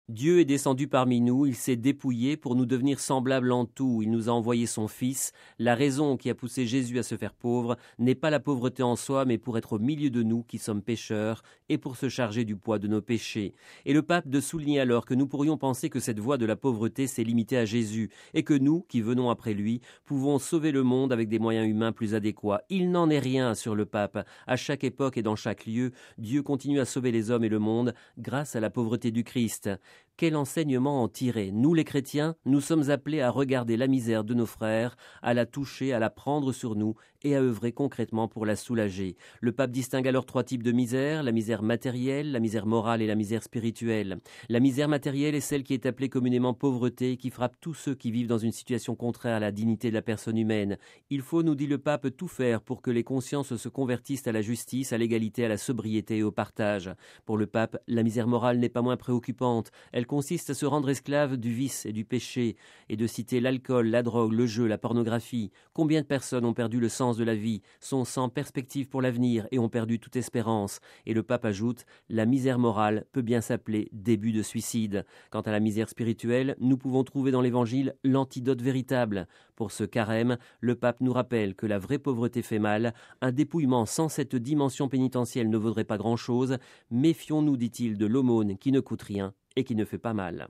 Dieu est descendu parmi nous, il s'est dépouillé pour nous devenir semblables en tout, il nous a envoyé son Fils. La raison qui a poussé Jésus à se faire pauvre n'est pas la pauvreté en soi, mais pour être au milieu de nous qui sommes pécheurs et pour se charger du poids de nos péchés. Et le pape de souligner alors que nous pourrions penser que cette voie de la pauvreté s'est limitée à Jésus et que nous, qui venons après lui, pouvons sauver le monde avec des moyens humains plus adéquats. Il n'en est rien sur le pape. À chaque époque et dans chaque lieu, Dieu continue à sauver les hommes et le monde grâce à la pauvreté du Christ. Quel enseignement en tirer? Nous les chrétiens, nous sommes appelés à regarder la misère de nos frères, à la toucher, à la prendre sur nous et à œuvrer concrètement pour la soulager. Le pape distingue alors trois types de misère: la misère matérielle, la misère morale et la misère spirituelle. La misère matérielle est celle qui est appelée communément pauvreté et qui frappe tous ceux qui vivent dans une situation contraire à la dignité de la personne humaine. Il faut, nous dit le pape, tout faire pour que les consciences se convertissent à la justice, à l'égalité, à la sobriété et au partage. Pour le pape, la misère morale n'est pas moins préoccupante. Elle consiste à se rendre esclave du vice et du péché, et de citer l'alcool, la drogue, le jeu, la pornographie. Combien de personnes ont perdu le sens de la vie, sont sans perspective pour l'avenir et ont perdu toute espérance? Et le pape ajoute, la misère morale peut bien s'appeler début de suicide. Quant à la misère spirituelle, nous pouvons trouver dans l'Évangile l'antidote véritable. Pour ce carême, le pape nous rappelle que la vraie pauvreté fait mal. Un dépouillement sans cette dimension pénitentielle ne vaudrait pas grand-chose. Méfions-nous, dit-il, de l'aumône qui ne coûte rien et qui ne fait pas mal.